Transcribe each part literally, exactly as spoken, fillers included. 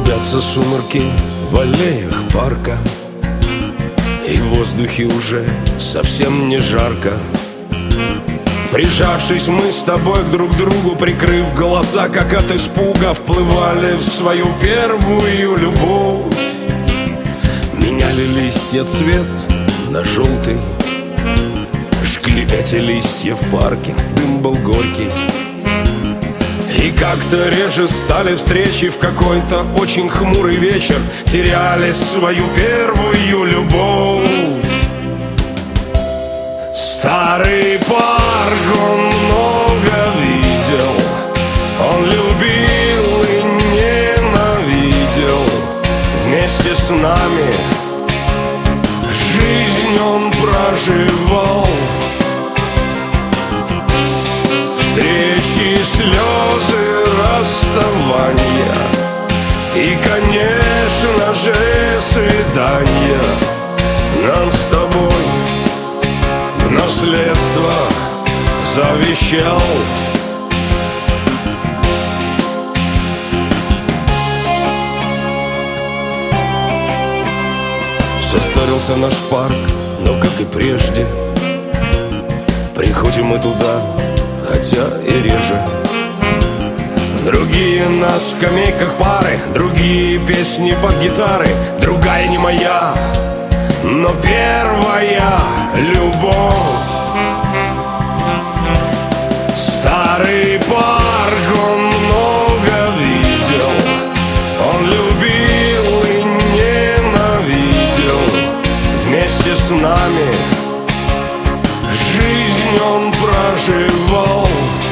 Клубятся сумерки в аллеях парка, и в воздухе уже совсем не жарко. Прижавшись мы с тобой друг к другу, прикрыв глаза, как от испуга, вплывали в свою первую любовь. Меняли листья цвет на желтый, жгли эти листья в парке, дым был горький. И как-то реже стали встречи в какой-то очень хмурый вечер, теряли свою первую любовь. Старый парк он много видел, он любил и ненавидел. Вместе с нами жизнь он проживал. Встречи, слезы, расставания и, конечно же, свидания нам с тобой в наследство завещал. Состарился наш парк, но, как и прежде, приходим мы туда, хотя и реже. Другие на скамейках пары, другие песни под гитары, другая не моя, но первая любовь. Старый парк он много видел, он любил и ненавидел. Вместе с нами жизнь он проживал.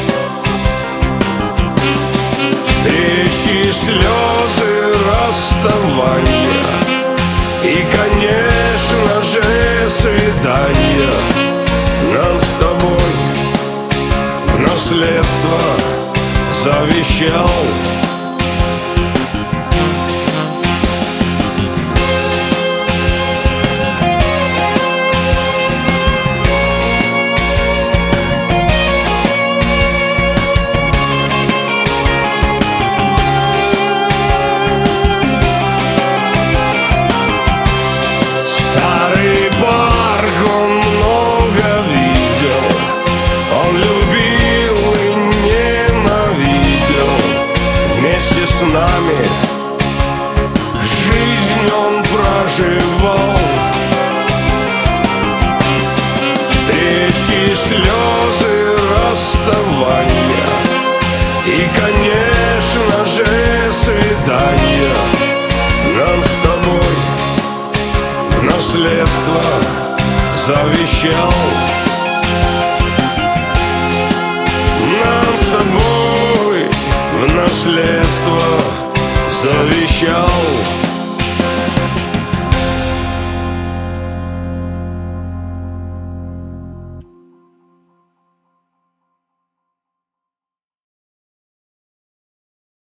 Встречи, слезы, расставания и, конечно же, свидания нам с тобой в наследство завещал. С нами жизнь он проживал. Встречи, слезы, расставания и, конечно же, свидания нам с тобой в наследство завещал. Нам с тобой в наследство завещал.